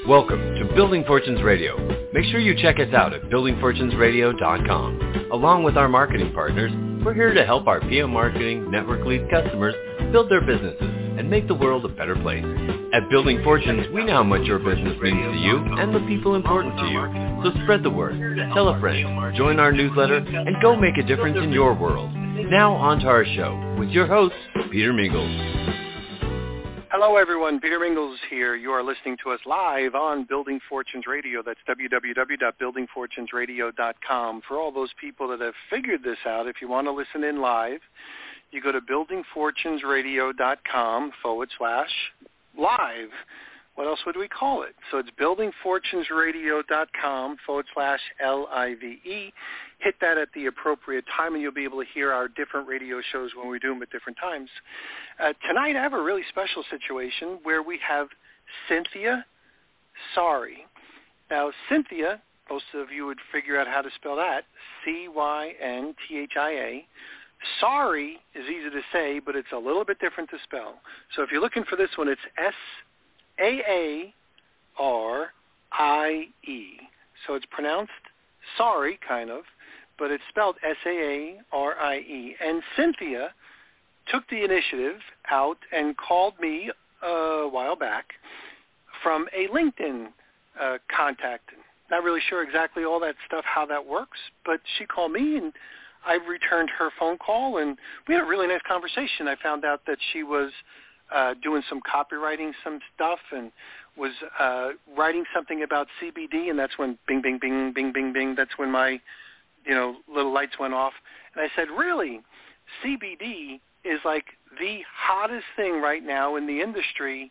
Welcome to Building Fortunes Radio. Make sure you check us out at buildingfortunesradio.com. Along with our marketing partners, we're here to help our PM Marketing Network Lead customers build their businesses and make the world a better place. At Building Fortunes, we know how much your business means to you and the people important to you. So spread the word, tell a friend, join our newsletter, and go make a difference in your world. Now on to our show with your host, Peter Mingles. Hello, everyone. Peter Mingles here. You are listening to us live on Building Fortunes Radio. That's www.buildingfortunesradio.com. For all those people that have figured this out, if you want to listen in live, you go to buildingfortunesradio.com/live. What else would we call it? So it's buildingfortunesradio.com/LIVE. Hit that at the appropriate time, and you'll be able to hear our different radio shows when we do them at different times. Tonight, I have a really special situation where we have Cynthia Sorry. Now, Cynthia, most of you would figure out how to spell that, Cynthia. Sorry is easy to say, but it's a little bit different to spell. So if you're looking for this one, it's Saarie. So it's pronounced sorry, kind of, but it's spelled Saarie. And Cynthia took the initiative out and called me a while back from a LinkedIn contact. Not really sure exactly all that stuff, how that works, but she called me and I returned her phone call, and we had a really nice conversation. I found out that she was doing some copywriting, some stuff, and was writing something about CBD, and that's when bing, bing, bing, bing, bing, bing, that's when my, little lights went off. And I said, really, CBD is like the hottest thing right now in the industry,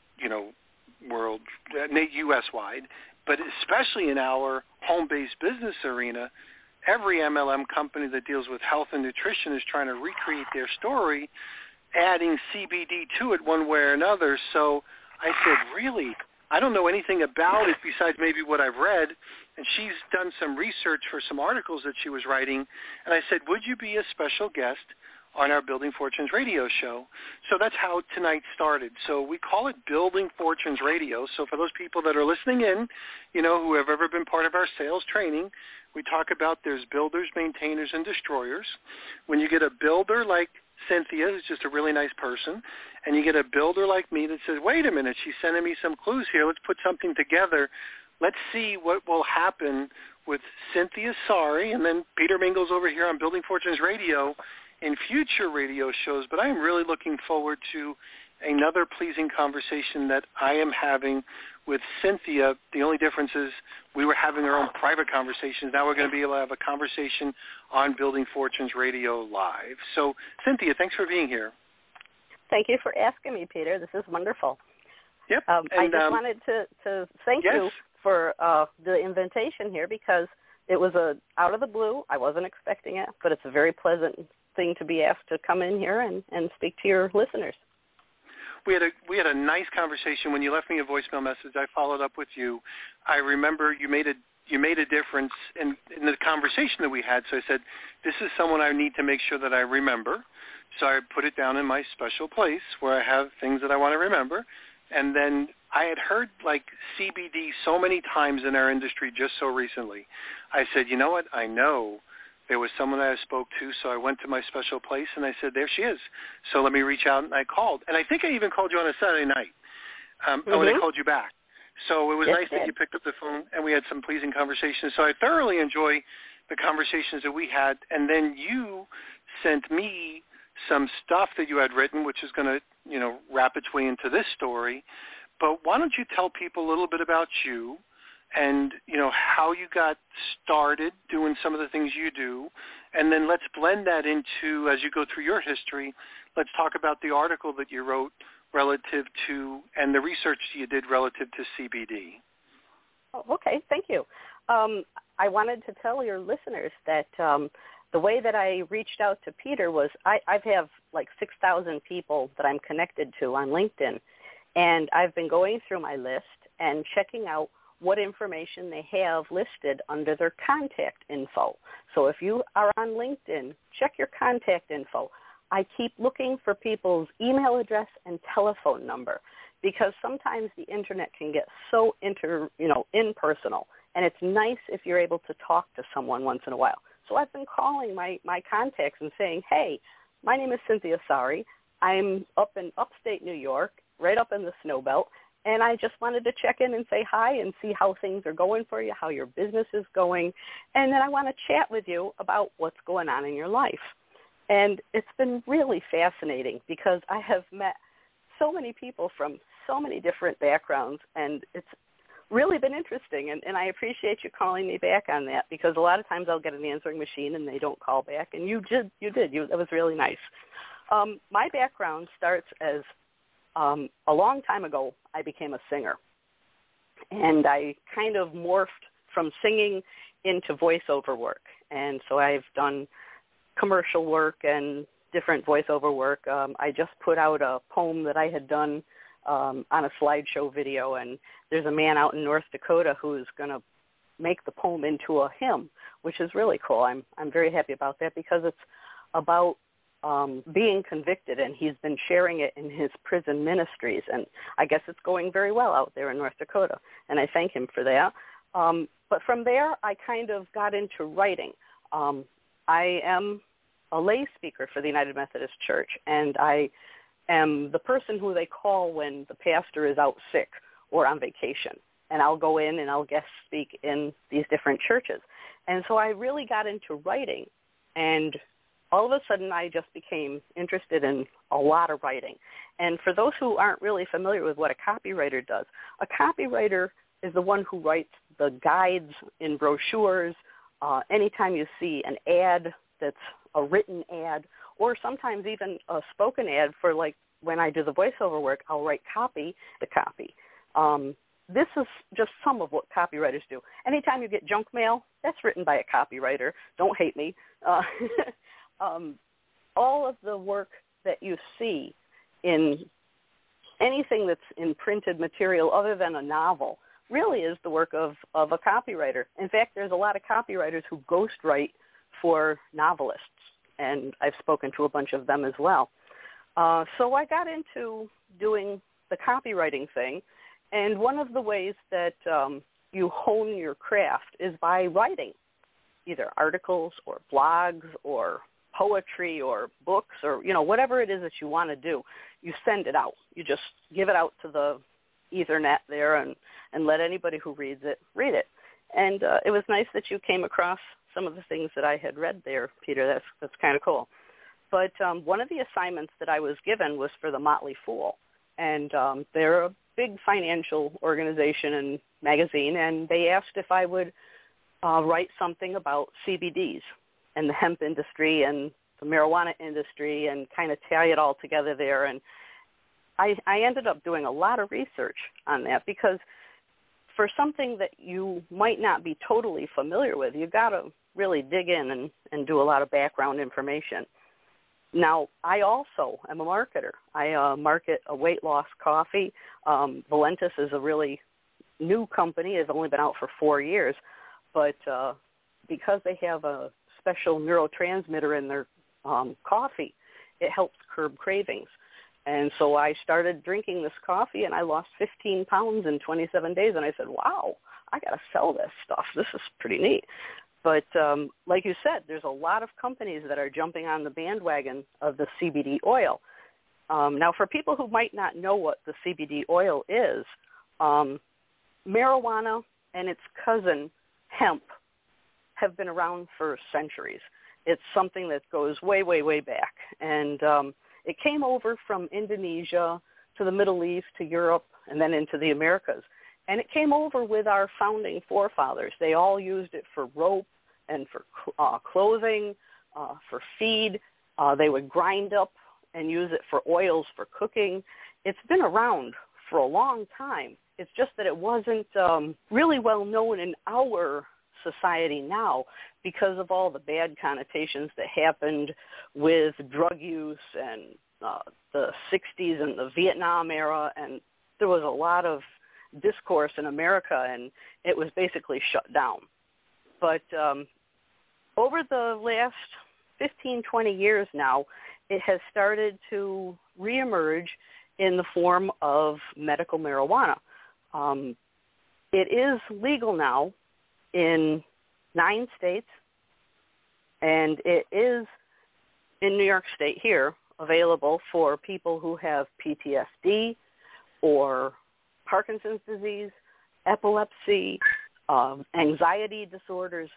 world, U.S.-wide, but especially in our home-based business arena. Every MLM company that deals with health and nutrition is trying to recreate their story, adding CBD to it one way or another. So I said, really? I don't know anything about it besides maybe what I've read. And she's done some research for some articles that she was writing. And I said, would you be a special guest on our Building Fortunes radio show? So that's how tonight started. So we call it Building Fortunes Radio. So for those people that are listening in, who have ever been part of our sales training, we talk about there's builders, maintainers, and destroyers. When you get a builder like Cynthia, who's just a really nice person, and you get a builder like me that says, wait a minute, she's sending me some clues here. Let's put something together. Let's see what will happen with Cynthia Sorry and then Peter Mingles over here on Building Fortunes Radio in future radio shows. But I am really looking forward to another pleasing conversation that I am having with Cynthia. The only difference is we were having our own private conversations. Now we're going to be able to have a conversation on Building Fortunes Radio live. So, Cynthia, thanks for being here. Thank you for asking me, Peter. This is wonderful. Yep. I just wanted to thank you for the invitation here, because it was out of the blue. I wasn't expecting it, but it's a very pleasant thing to be asked to come in here and speak to your listeners. We had a nice conversation. When you left me a voicemail message, I followed up with you. I remember you made a difference in the conversation that we had. So I said, this is someone I need to make sure that I remember. So I put it down in my special place where I have things that I want to remember. And then I had heard CBD so many times in our industry just so recently. I said, you know what? I know there was someone that I spoke to, so I went to my special place, and I said, there she is. So let me reach out, and I called. And I think I even called you on a Saturday night when I called you back. So it was nice that you picked up the phone, and we had some pleasing conversations. So I thoroughly enjoy the conversations that we had. And then you sent me some stuff that you had written, which is going to, wrap its way into this story. But why don't you tell people a little bit about you and, how you got started doing some of the things you do. And then let's blend that into, as you go through your history, let's talk about the article that you wrote relative to, and the research you did relative to CBD. Oh, okay, thank you. I wanted to tell your listeners that the way that I reached out to Peter was I have 6,000 people that I'm connected to on LinkedIn, and I've been going through my list and checking out what information they have listed under their contact info. So if you are on LinkedIn, check your contact info. I keep looking for people's email address and telephone number. because sometimes the internet can get so impersonal, and it's nice if you're able to talk to someone once in a while. So I've been calling my contacts and saying, hey, my name is Cynthia Sari. I'm up in upstate New York, right up in the snow belt, and I just wanted to check in and say hi and see how things are going for you, how your business is going, and then I want to chat with you about what's going on in your life. And it's been really fascinating because I have met so many people from so many different backgrounds, and it's really been interesting, and I appreciate you calling me back on that, because a lot of times I'll get an answering machine and they don't call back, and you did. That was really nice. My background starts as a long time ago, I became a singer, and I kind of morphed from singing into voiceover work, and so I've done commercial work and different voiceover work. I just put out a poem that I had done on a slideshow video, and there's a man out in North Dakota who's going to make the poem into a hymn, which is really cool. I'm very happy about that, because it's about being convicted, and he's been sharing it in his prison ministries, and I guess it's going very well out there in North Dakota, and I thank him for that. But from there, I kind of got into writing. I am a lay speaker for the United Methodist Church, and I am the person who they call when the pastor is out sick or on vacation, and I'll go in and I'll guest speak in these different churches. And so I really got into writing, and all of a sudden I just became interested in a lot of writing. And for those who aren't really familiar with what a copywriter does, a copywriter is the one who writes the guides in brochures. Anytime you see an ad that's a written ad, or sometimes even a spoken ad for, like, when I do the voiceover work, I'll write the copy. This is just some of what copywriters do. Anytime you get junk mail, that's written by a copywriter. Don't hate me. All of the work that you see in anything that's in printed material other than a novel really is the work of a copywriter. In fact, there's a lot of copywriters who ghostwrite for novelists, and I've spoken to a bunch of them as well. So I got into doing the copywriting thing, and one of the ways that you hone your craft is by writing, either articles or blogs or poetry or books or, whatever it is that you want to do. You send it out. You just give it out to the Ethernet there and let anybody who reads it read it. And it was nice that you came across some of the things that I had read there, Peter. That's kind of cool. But one of the assignments that I was given was for the Motley Fool. And they're a big financial organization and magazine, and they asked if I would write something about CBDs and the hemp industry and the marijuana industry and kind of tie it all together there. And I ended up doing a lot of research on that, because for something that you might not be totally familiar with, you got to really dig in and do a lot of background information. Now, I also am a marketer. I market a weight loss coffee. Valentis is a really new company. It's only been out for 4 years. But because they have a special neurotransmitter in their coffee, it helps curb cravings. And so I started drinking this coffee, and I lost 15 pounds in 27 days. And I said, wow, I got to sell this stuff. This is pretty neat. But like you said, there's a lot of companies that are jumping on the bandwagon of the CBD oil. Now, for people who might not know what the CBD oil is, marijuana and its cousin, hemp, have been around for centuries. It's something that goes way, way, way back. And it came over from Indonesia to the Middle East to Europe and then into the Americas. And it came over with our founding forefathers. They all used it for rope and for clothing, for feed. They would grind up and use it for oils for cooking. It's been around for a long time. It's just that it wasn't really well known in our society now because of all the bad connotations that happened with drug use and the 60s and the Vietnam era, and there was a lot of discourse in America, and it was basically shut down. But over the last 15, 20 years now, it has started to reemerge in the form of medical marijuana. It is legal now in 9 states, and it is in New York State here available for people who have PTSD or Parkinson's disease, epilepsy, anxiety disorders,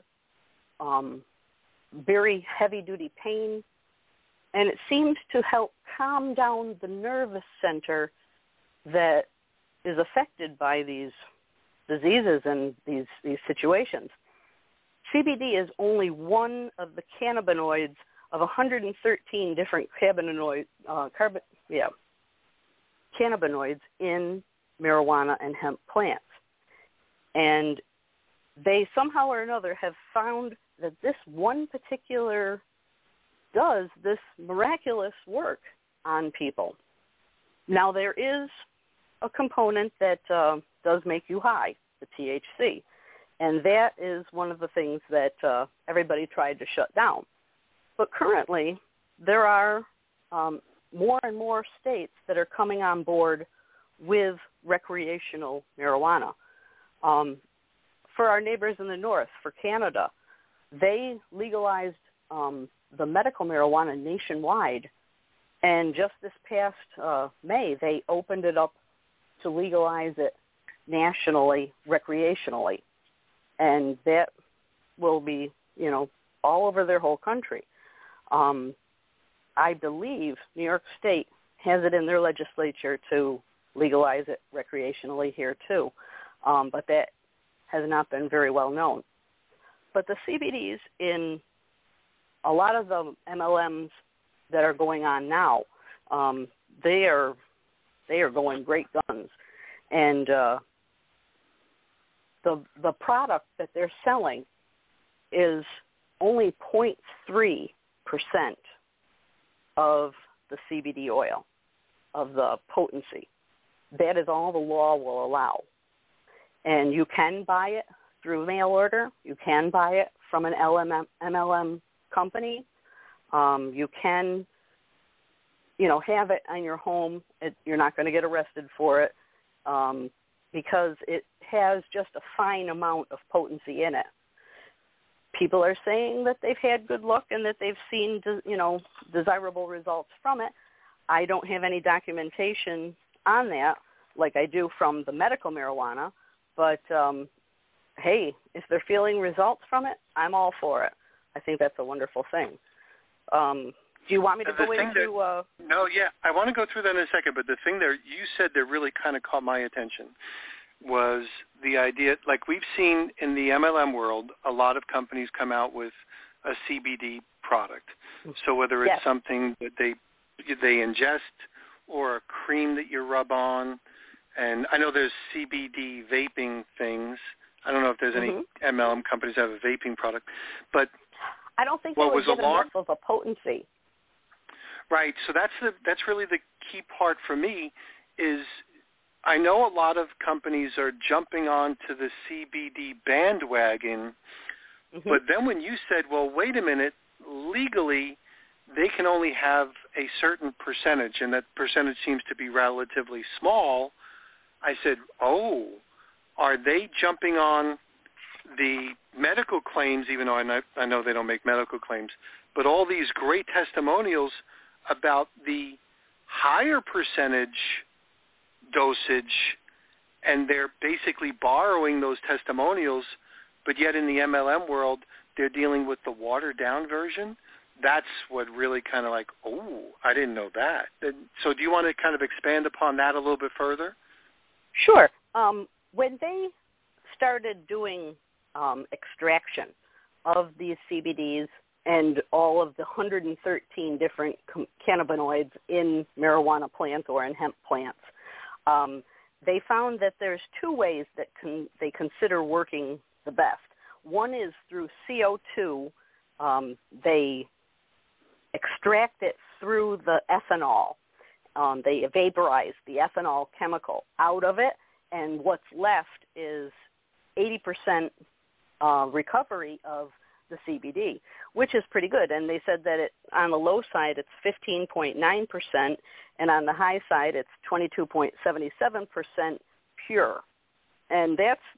very heavy-duty pain, and it seems to help calm down the nervous center that is affected by these diseases and these situations. CBD is only one of the cannabinoids of 113 different cannabinoids in marijuana and hemp plants. And they somehow or another have found that this one particular does this miraculous work on people. Now, there is a component that does make you high, the THC, and that is one of the things that everybody tried to shut down. But currently, there are more and more states that are coming on board with recreational marijuana. For our neighbors in the north, for Canada, they legalized the medical marijuana nationwide, and just this past May, they opened it up to legalize it nationally, recreationally, and that will be, all over their whole country. I believe New York State has it in their legislature to legalize it recreationally here too, but that has not been very well known. But the CBDs in a lot of the MLMs that are going on now, they are going great guns, and the product that they're selling is only 0.3% of the CBD oil, of the potency. That is all the law will allow. And you can buy it through mail order. You can buy it from an MLM company. You can, have it in your home. You're not going to get arrested for it because it has just a fine amount of potency in it. People are saying that they've had good luck and that they've seen, desirable results from it. I don't have any documentation on that like I do from the medical marijuana, but hey, if they're feeling results from it, I'm all for it. I think that's a wonderful thing. Do you want me to go into... No, yeah, I want to go through that in a second, but the thing there you said that really kind of caught my attention was the idea, like we've seen in the MLM world, a lot of companies come out with a CBD product. So whether it's something that they ingest or a cream that you rub on, and I know there's CBD vaping things. I don't know if there's any MLM companies that have a vaping product, but I don't think they would get enough of a potency. Right. So that's really the key part for me is I know a lot of companies are jumping onto the CBD bandwagon, but then when you said, well, wait a minute, legally they can only have a certain percentage, and that percentage seems to be relatively small, I said, oh, are they jumping on the medical claims, even though I know they don't make medical claims, but all these great testimonials about the higher percentage dosage, and they're basically borrowing those testimonials, but yet in the MLM world, they're dealing with the watered-down version? That's what really kind of like, oh, I didn't know that. So do you want to kind of expand upon that a little bit further? Sure. When they started doing extraction of these CBDs and all of the 113 different cannabinoids in marijuana plants or in hemp plants, they found that there's 2 ways that they consider working the best. One is through CO2. They extract it through the ethanol. They vaporize the ethanol chemical out of it, and what's left is 80% recovery of the CBD, which is pretty good. And they said that on the low side, it's 15.9%, and on the high side, it's 22.77% pure. And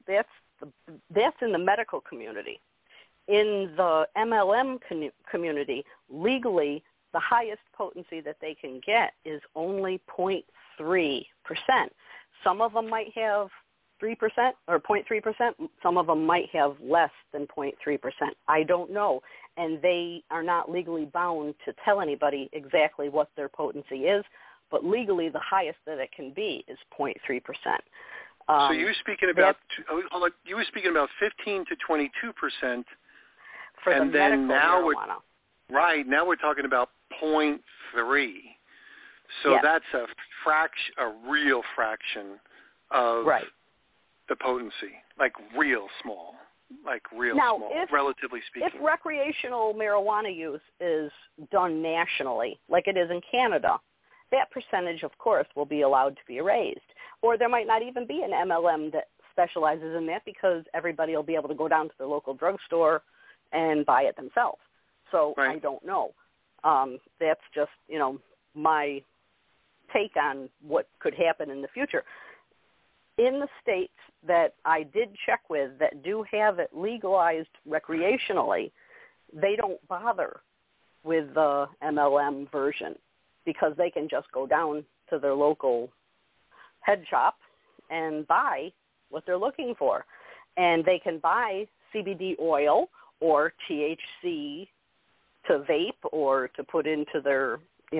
that's in the medical community. In the MLM community, legally, the highest potency that they can get is only 0.3%. Some of them might have 3% or 0.3%. Some of them might have less than 0.3%. I don't know. And they are not legally bound to tell anybody exactly what their potency is, but legally the highest that it can be is 0.3%. So you were speaking about 15 to 22%. For the medical marijuana. Now we're talking about 0.3. So that's a real fraction of the potency, like real small, relatively speaking. If recreational marijuana use is done nationally, like it is in Canada, that percentage, of course, will be allowed to be raised. Or there might not even be an MLM that specializes in that because everybody will be able to go down to the local drugstore and buy it themselves. So I don't know. That's just, my take on what could happen in the future. In the states that I did check with that do have it legalized recreationally, they don't bother with the MLM version because they can just go down to their local head shop and buy what they're looking for. And they can buy CBD oil or THC to vape or to put into their,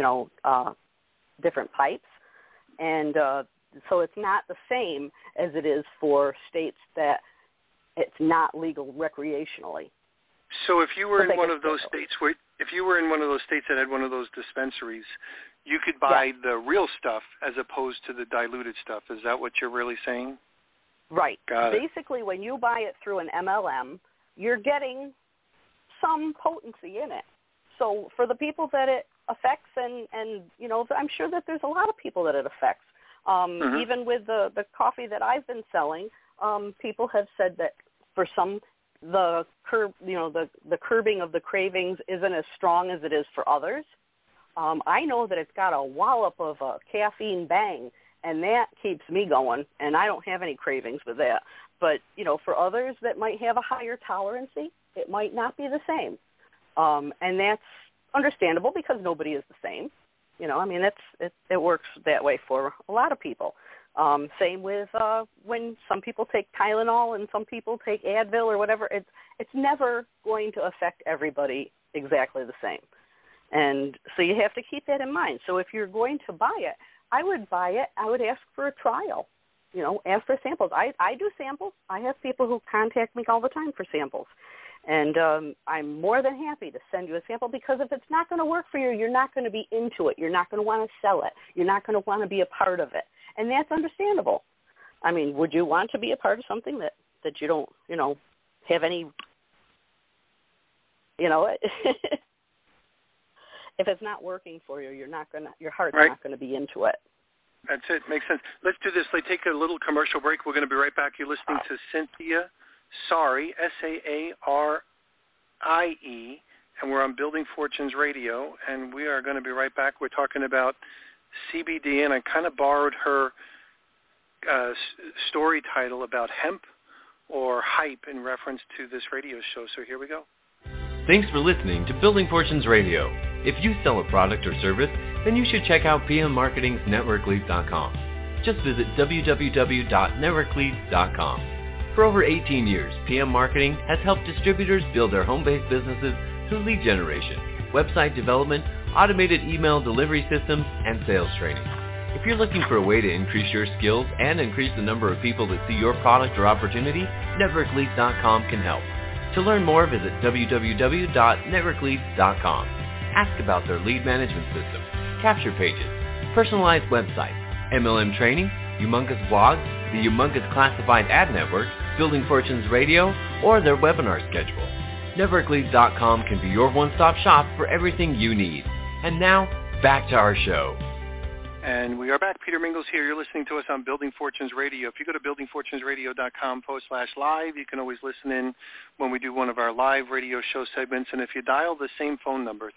different pipes. And so it's not the same as it is for states that it's not legal recreationally. So if you were in one of those states that had one of those dispensaries, you could buy the real stuff as opposed to the diluted stuff. Is that what you're really saying? Right. Got it. Basically, when you buy it through an MLM, you're getting some potency in it. So for the people that it affects, and I'm sure that there's a lot of people that it affects. Even with the coffee that I've been selling, people have said that for some, the curbing of the cravings isn't as strong as it is for others. I know that it's got a wallop of a caffeine bang, and that keeps me going, and I don't have any cravings with that. But, for others that might have a higher tolerancy, it might not be the same. And that's understandable because nobody is the same. It works that way for a lot of people. Same with when some people take Tylenol and some people take Advil or whatever. It's never going to affect everybody exactly the same. And so you have to keep that in mind. So if you're going to buy it, I would buy it. I would ask for a trial. Ask for samples. I do samples. I have people who contact me all the time for samples. And I'm more than happy to send you a sample because if it's not going to work for you, you're not going to be into it. You're not going to want to sell it. You're not going to want to be a part of it. And that's understandable. I mean, would you want to be a part of something that you don't, have any, if it's not working for you, your heart's not going to be into it. That's it. Makes sense. Let's do this. Let's take a little commercial break. We're going to be right back. You're listening to Cynthia Sarie, Sarie, and we're on Building Fortunes Radio, and we are going to be right back. We're talking about CBD, and I kind of borrowed her story title about hemp or hype in reference to this radio show, so here we go. Thanks for listening to Building Fortunes Radio. If you sell a product or service, then you should check out PM Marketing's NetworkLeads.com. Just visit www.networkleads.com. For over 18 years, PM Marketing has helped distributors build their home-based businesses through lead generation, website development, automated email delivery systems, and sales training. If you're looking for a way to increase your skills and increase the number of people that see your product or opportunity, NetworkLeads.com can help. To learn more, visit www.networkleads.com. Ask about their lead management system, capture pages, personalized websites, MLM training, humongous blogs, the humongous classified ad network, Building Fortunes Radio, or their webinar schedule. NetworkLeads.com can be your one-stop shop for everything you need. And now, back to our show. And we are back. Peter Mingles here. You're listening to us on Building Fortunes Radio. If you go to buildingfortunesradio.com/live, you can always listen in when we do one of our live radio show segments. And if you dial the same phone number,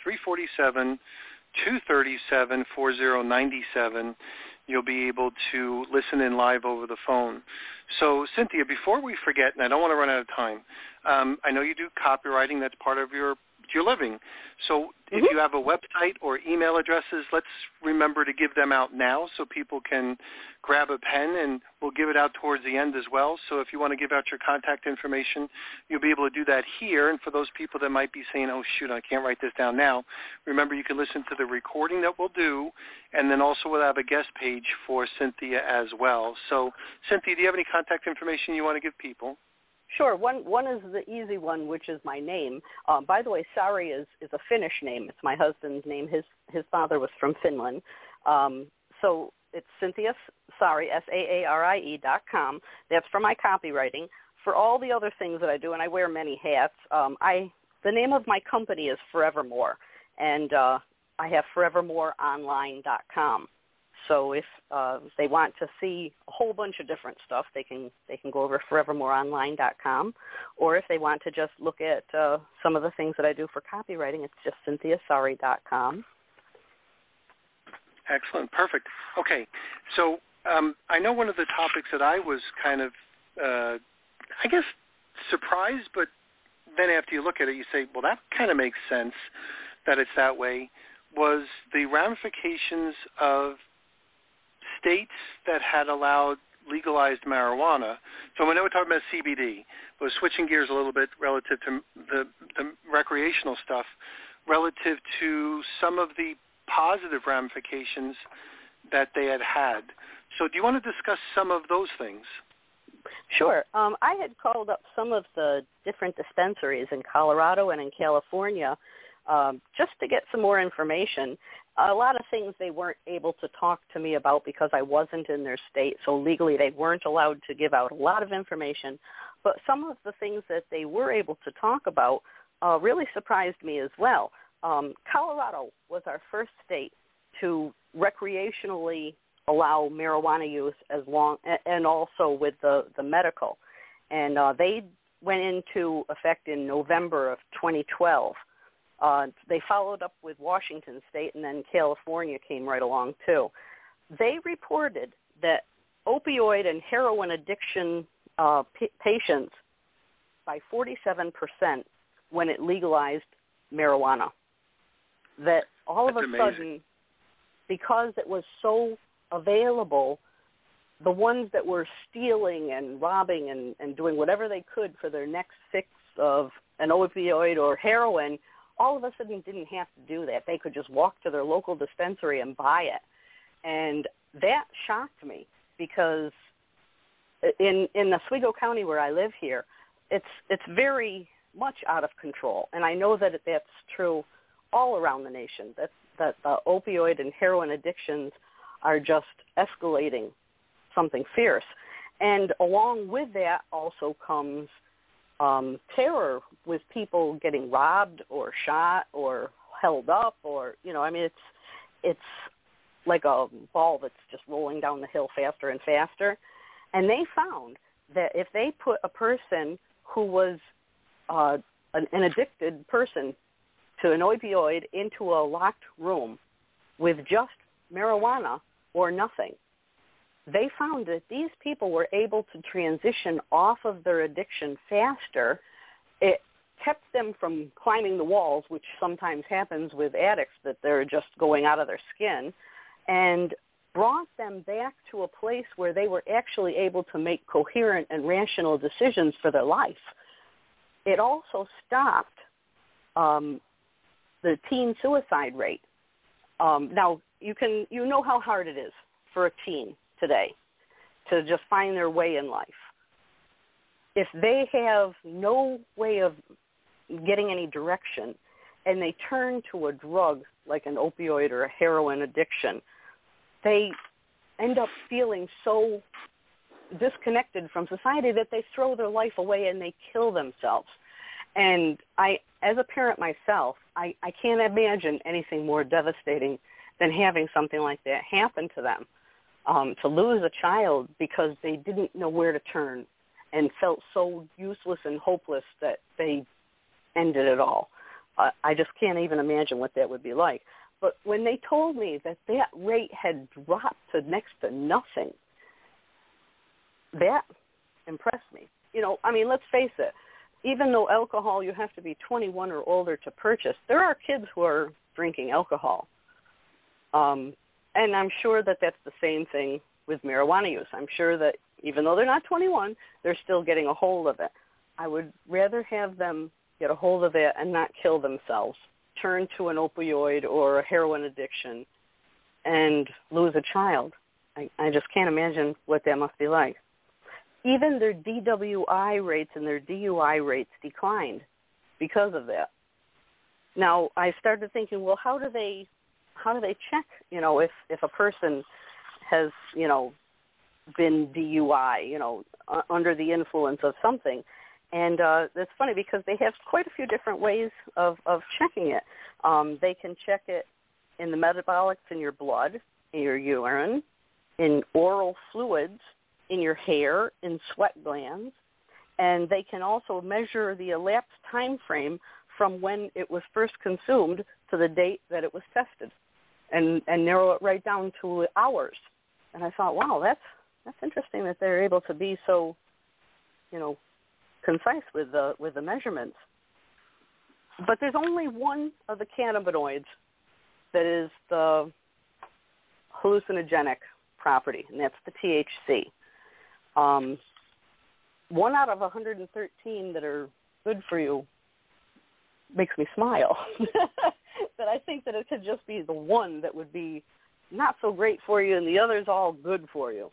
347-237-4097, you'll be able to listen in live over the phone. So, Cynthia, before we forget, and I don't want to run out of time, I know you do copywriting. That's part of your living. So if you have a website or email addresses, let's remember to give them out now so people can grab a pen, and we'll give it out towards the end as well. So if you want to give out your contact information, you'll be able to do that here. And for those people that might be saying, oh, shoot, I can't write this down now, remember you can listen to the recording that we'll do, and then also we'll have a guest page for Cynthia as well. So, Cynthia, do you have any contact information you want to give people? Sure. One is the easy one, which is my name. By the way, Sari is a Finnish name. It's my husband's name. His father was from Finland. So it's Cynthia Sari, SAARIE.com. That's for my copywriting. For all the other things that I do, and I wear many hats, the name of my company is Forevermore, and I have forevermoreonline.com. So if they want to see a whole bunch of different stuff, they can go over forevermoreonline.com. Or if they want to just look at some of the things that I do for copywriting, it's just cynthiasari.com. Excellent. Perfect. Okay. So I know one of the topics that I was kind of, I guess, surprised, but then after you look at it, you say, well, that kind of makes sense that it's that way, was the ramifications of states that had allowed legalized marijuana. So I know we're talking about CBD, but switching gears a little bit relative to the recreational stuff, relative to some of the positive ramifications that they had. So do you want to discuss some of those things? Sure. I had called up some of the different dispensaries in Colorado and in California just to get some more information. A lot of things they weren't able to talk to me about because I wasn't in their state, so legally they weren't allowed to give out a lot of information. But some of the things that they were able to talk about really surprised me as well. Colorado was our first state to recreationally allow marijuana use and also with the medical. And they went into effect in November of 2012. They followed up with Washington State, and then California came right along, too. They reported that opioid and heroin addiction patients by 47% when it legalized marijuana. That all of a sudden, because it was so available, the ones that were stealing and robbing and doing whatever they could for their next fix of an opioid or heroin all of a sudden didn't have to do that. They could just walk to their local dispensary and buy it. And that shocked me because in Oswego County where I live here, it's very much out of control. And I know that that's true all around the nation, that the opioid and heroin addictions are just escalating something fierce. And along with that also comes terror with people getting robbed or shot or held up or, it's like a ball that's just rolling down the hill faster and faster. And they found that if they put a person who was an addicted person to an opioid into a locked room with just marijuana or nothing, they found that these people were able to transition off of their addiction faster. It kept them from climbing the walls, which sometimes happens with addicts, that they're just going out of their skin, and brought them back to a place where they were actually able to make coherent and rational decisions for their life. It also stopped the teen suicide rate. Now, you know how hard it is for a teen today to just find their way in life. If they have no way of getting any direction and they turn to a drug like an opioid or a heroin addiction, they end up feeling so disconnected from society that they throw their life away and they kill themselves. And as a parent myself, I can't imagine anything more devastating than having something like that happen to them. To lose a child because they didn't know where to turn and felt so useless and hopeless that they ended it all. I just can't even imagine what that would be like. But when they told me that that rate had dropped to next to nothing, that impressed me. You know, I mean, let's face it. Even though alcohol, you have to be 21 or older to purchase, there are kids who are drinking alcohol. And I'm sure that that's the same thing with marijuana use. I'm sure that even though they're not 21, they're still getting a hold of it. I would rather have them get a hold of it and not kill themselves, turn to an opioid or a heroin addiction, and lose a child. I just can't imagine what that must be like. Even their DWI rates and their DUI rates declined because of that. Now, I started thinking, well, how do they check, you know, if a person has, you know, been DUI, you know, under the influence of something? And it's funny because they have quite a few different ways of checking it. They can check it in the metabolics in your blood, in your urine, in oral fluids, in your hair, in sweat glands, and they can also measure the elapsed time frame from when it was first consumed to the date that it was tested, and narrow it right down to hours. And I thought, wow, that's interesting that they're able to be so, you know, concise with the measurements. But there's only one of the cannabinoids that is the hallucinogenic property, and that's the THC. 1 out of 113 that are good for you makes me smile. That I think that it could just be the one that would be not so great for you and the others all good for you.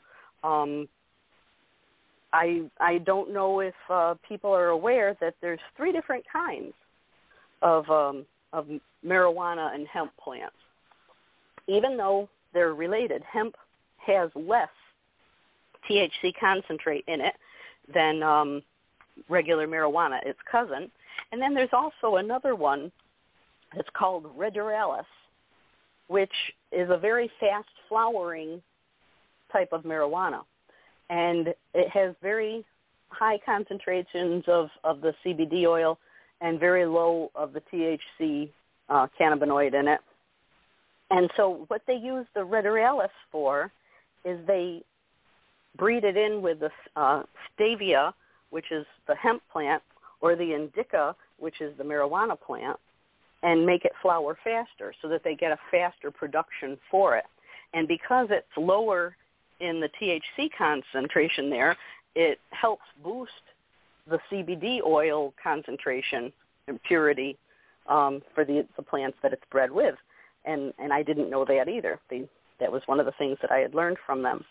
I don't know if people are aware that there's 3 different kinds of marijuana and hemp plants. Even though they're related, hemp has less THC concentrate in it than regular marijuana, its cousin. And then there's also another one that's called Reduralis, which is a very fast-flowering type of marijuana. And it has very high concentrations of the CBD oil and very low of the THC cannabinoid in it. And so what they use the Reduralis for is they breed it in with the stevia, which is the hemp plant, or the indica, which is the marijuana plant, and make it flower faster so that they get a faster production for it. And because it's lower in the THC concentration there, it helps boost the CBD oil concentration and purity for the plants that it's bred with. And I didn't know that either. That was one of the things that I had learned from them.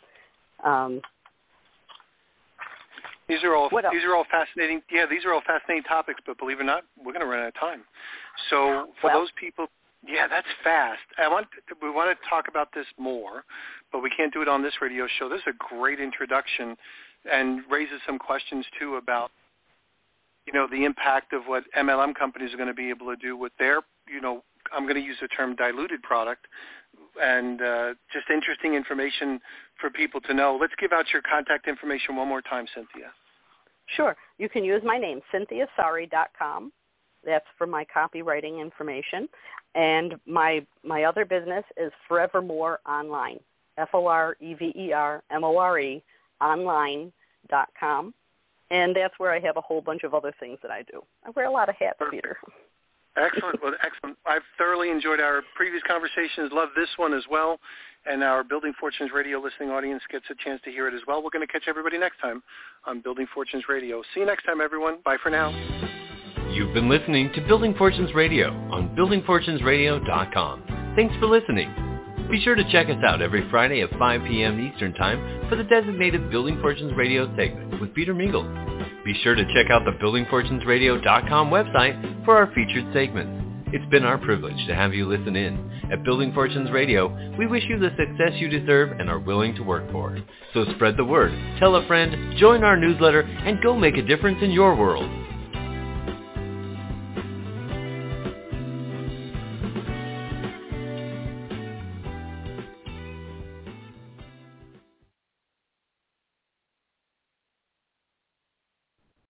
These are all fascinating. Yeah, these are all fascinating topics. But believe it or not, we're going to run out of time. So for those people, yeah, that's fast. We want to talk about this more, but we can't do it on this radio show. This is a great introduction, and raises some questions too about, you know, the impact of what MLM companies are going to be able to do with their, you know, I'm going to use the term diluted product, and just interesting information for people to know. Let's give out your contact information one more time, Cynthia. Sure. You can use my name, CynthiaSari.com. That's for my copywriting information. And my other business is Forevermore Online, FOREVERMORE online.com. And that's where I have a whole bunch of other things that I do. I wear a lot of hats, Peter. Excellent. Well, excellent. I've thoroughly enjoyed our previous conversations. Love this one as well. And our Building Fortunes Radio listening audience gets a chance to hear it as well. We're going to catch everybody next time on Building Fortunes Radio. See you next time, everyone. Bye for now. You've been listening to Building Fortunes Radio on buildingfortunesradio.com. Thanks for listening. Be sure to check us out every Friday at 5 p.m. Eastern Time for the designated Building Fortunes Radio segment with Peter Mingle. Be sure to check out the buildingfortunesradio.com website for our featured segments. It's been our privilege to have you listen in. At Building Fortunes Radio, we wish you the success you deserve and are willing to work for. So spread the word, tell a friend, join our newsletter, and go make a difference in your world.